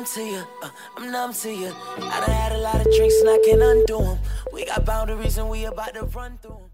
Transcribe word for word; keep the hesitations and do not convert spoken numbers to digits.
numb to you, uh, I'm numb to you. I done had a lot of drinks and I can't undo them. We got boundaries and we about to run through them.